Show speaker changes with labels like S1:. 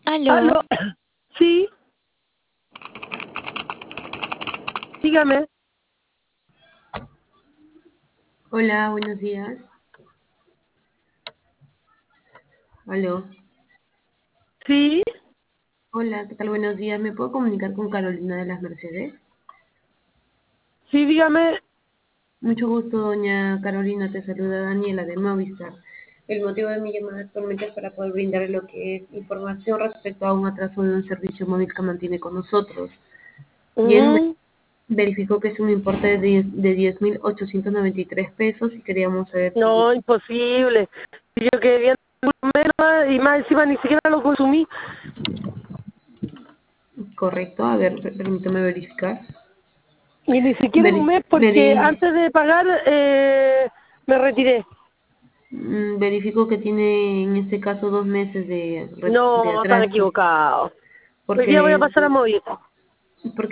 S1: Aló,
S2: Aló, sí, dígame.
S1: hola, buenos días. Aló,
S2: Sí,
S1: hola, ¿qué tal? Buenos días. ¿Me puedo comunicar con Carolina de las Mercedes?
S2: sí, dígame.
S1: Mucho gusto, doña Carolina. Te saluda Daniela de Movistar. El motivo de mi llamada actualmente es para poder brindarle lo que es información respecto a un atraso de un servicio móvil que mantiene con nosotros. Bien,
S2: Mm,
S1: verificó que es un importe de 10.893 pesos y queríamos saber si
S2: no, imposible. Yo quería menos y más encima ni siquiera lo consumí.
S1: es correcto. A ver, permítame verificar.
S2: Y ni siquiera un mes porque
S1: Veri-
S2: antes de pagar me retiré.
S1: Verifico que tiene en este caso 2 meses de
S2: No, están
S1: atraso,
S2: equivocados. Hoy día voy a
S1: porque,
S2: pasar a Movistar.
S1: porque